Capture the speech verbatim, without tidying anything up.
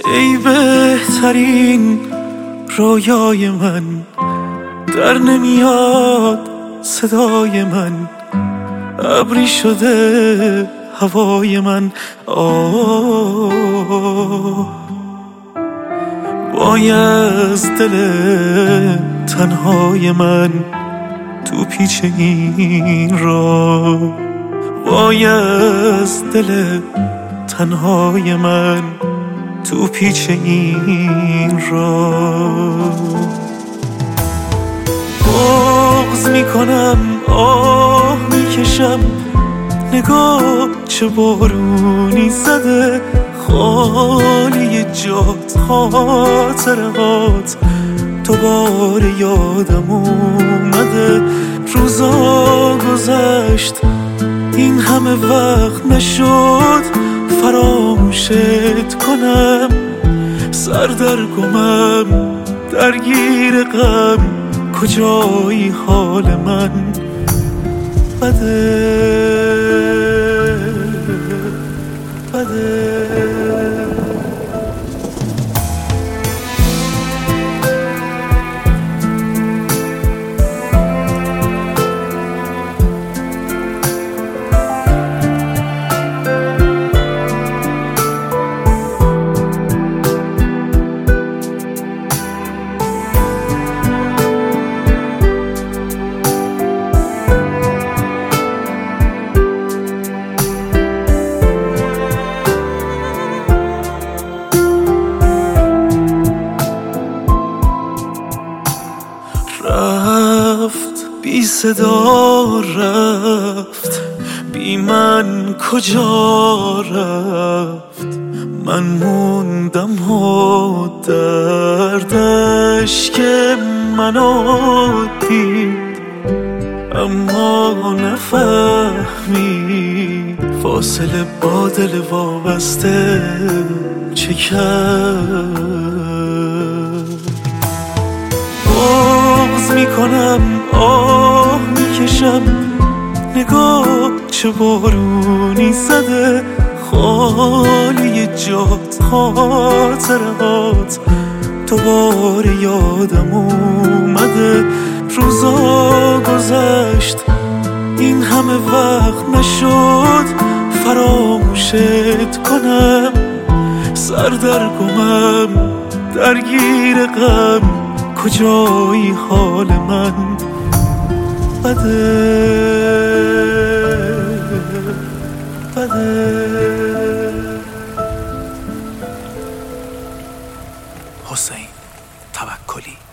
ای بهترین رویای من، در نمیاد صدای من، ابری شده هوای من. آه وای از دل تنهای من تو پیچ این راه، وای از دل تنهای من تو پیچ این راه. بغض میکنم، آه میکشم، نگاه چه بارونی زده، خالی جات خاطرات دوباره یادم اومده. روزا گذشت این همه وقت نشد فراموشت کنم، سر در گمم درگیر غم، کجایی حال من بده بده. رفت بی صدا، رفت بی من کجا رفت، من موندم و دردش که منو دید، اما نفهمی فاصله با دل وابسته چه کرد. بغض میکنم، آه میکشم، نگاه چه بارونی زده، خالی جات خاطرات دوباره یادم اومده. روزا گذشت این همه وقت نشد فراموشت کنم، سر در گمم درگیر غم، کجایی حال من بده بده. حسین توکلی.